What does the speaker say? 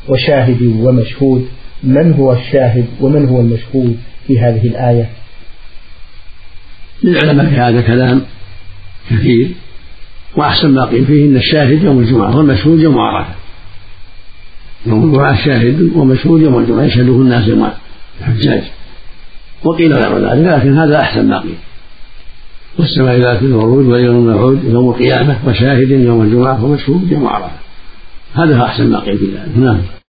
وشاهد ومشهود، من هو الشاهد ومن هو المشهود في هذه الآية؟ للعلماء في هذا كلام كثير، وأحسن ما قيل فيه إن الشاهد يوم الجمعة والمشهود يوم عرفة. يوم الجمعة شاهد ومشهود يوم الجمعة يشهده الناس يوم الحجاج، وقيل غير ذلك، لكن هذا أحسن ما قيل. والسماء ذات الورود واليوم الموعود يوم القيامة، وشاهد يوم الجمعة ومشهود يوم عرفة، هذا أحسن ما قيل في ذلك. نعم.